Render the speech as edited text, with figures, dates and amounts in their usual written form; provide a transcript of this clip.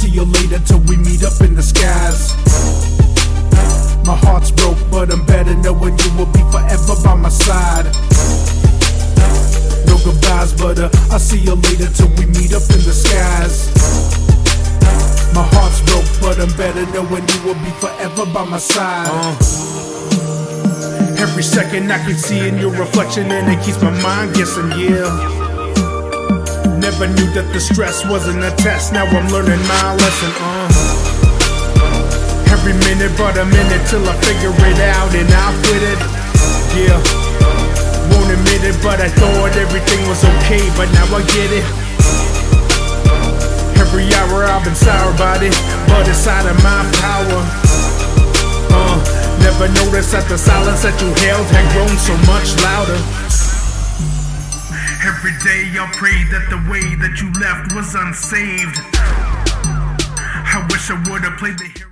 you later till we meet up in the skies. My heart's broke, but I'm better knowing you will be forever by my side. No goodbyes, but I'll see you later till we meet up in the skies. My heart's broke, but I'm better knowing you will be forever by my side. Every second I can see in your reflection, and it keeps my mind guessing, yeah. Never knew that the stress wasn't a test, now I'm learning my lesson, Every minute but a minute till I figure it out and I'll quit it, yeah. Won't admit it, but I thought everything was okay, but now I get it. Every hour I've been sour about it, but it's out of my power. Never noticed that the silence that you held had grown so much louder. Every day I pray that the way that you left was unsaved. I wish I would've played the hero.